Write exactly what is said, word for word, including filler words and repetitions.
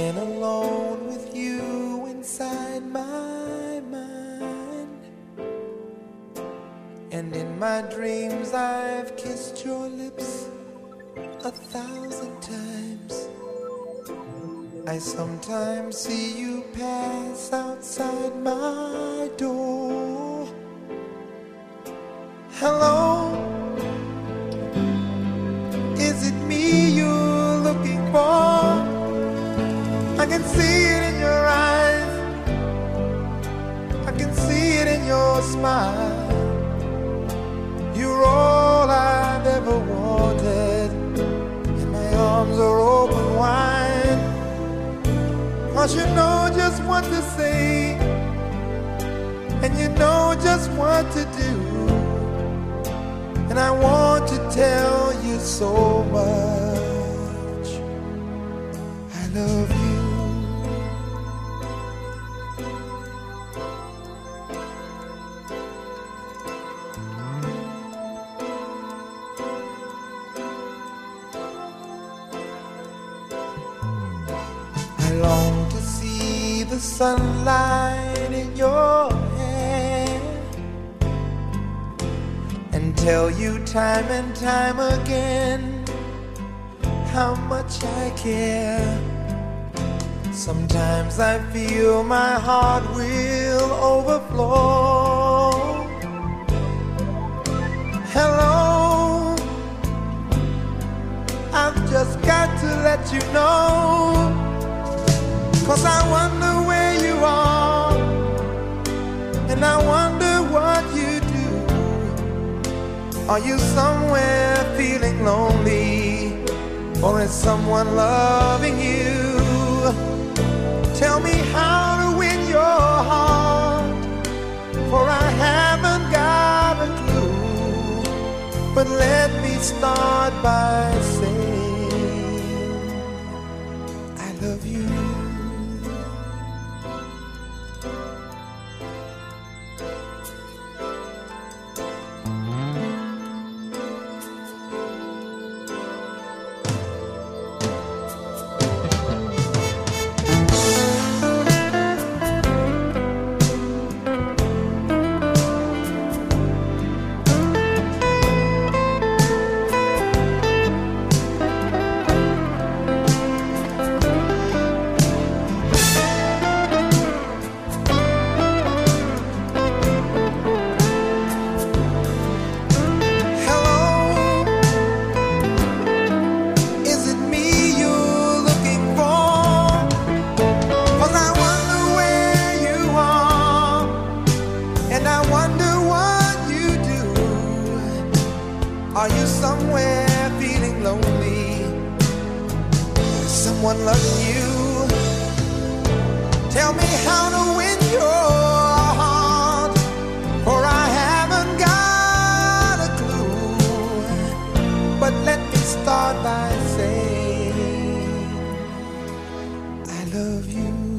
been alone with you inside my mind, and in my dreams I've kissed your lips a thousand times. I sometimes see you pass outside my door. Hello, is it me you're looking for? I can see it in your eyes, I can see it in your smile. You're all I've ever wanted, and my arms are open wide. 'Cause you know just what to say, and you know just what to do, and I want to tell you so much I love you. I long to see the sunlight in your hair and tell you time and time again how much I care. Sometimes I feel my heart will overflow. Hello, I've just got to let you know, 'cause I wonder where you are, and I wonder what you do. Are you somewhere feeling lonely, or is someone loving you? Tell me how to win your heart, for I haven't got a clue. But let me start by saying I love you. Are you somewhere feeling lonely? Is someone loving you? Tell me how to win your heart, for I haven't got a clue. But let me start by saying I love you.